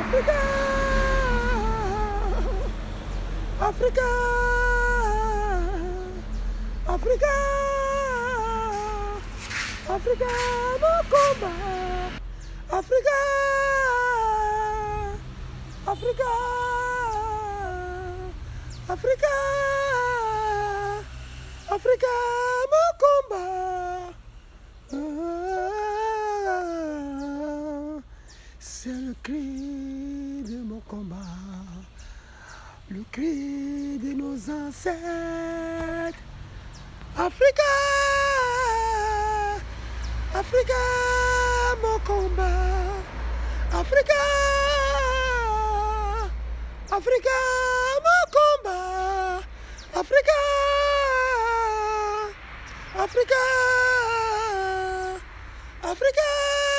Africa, Africa, Africa, Africa, Mokomba, Africa, Africa, Africa, Africa, Mokomba. C'est le cri de mon combat, le cri de nos ancêtres. Africa, Africa, mon combat. Africa, Africa, mon combat. Africa, Africa, Africa,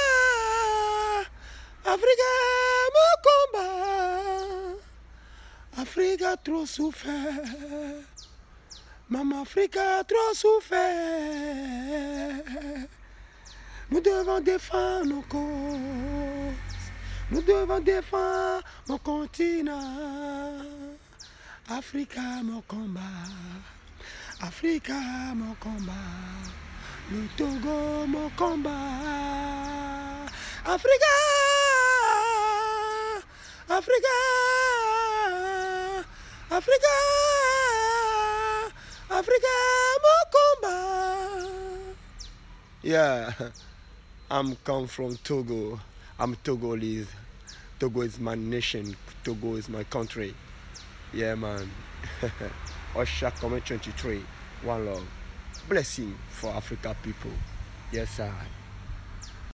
Africa, mon combat. Africa trop souffert. Maman Africa trop souffert. Nous devons défendre nos causes. Nous devons défendre mon continent. Africa, mon combat. Africa, mon combat. Le Togo, mon combat. Africa, Africa, Africa, Africa, mon combat. Yeah, I'm come from Togo. I'm Togolese. Togo is my nation. Togo is my country. Yeah, man. Osha Comment 23. One love. Blessing for Africa people. Yes, sir.